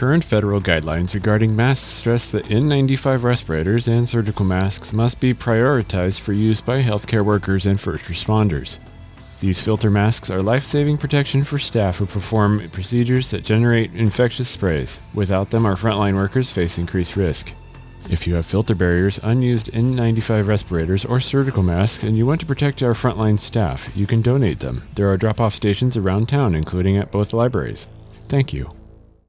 Current federal guidelines regarding masks stress that N95 respirators and surgical masks must be prioritized for use by healthcare workers and first responders. These filter masks are life-saving protection for staff who perform procedures that generate infectious sprays. Without them, our frontline workers face increased risk. If you have filter barriers, unused N95 respirators, or surgical masks, and you want to protect our frontline staff, you can donate them. There are drop-off stations around town, including at both libraries. Thank you.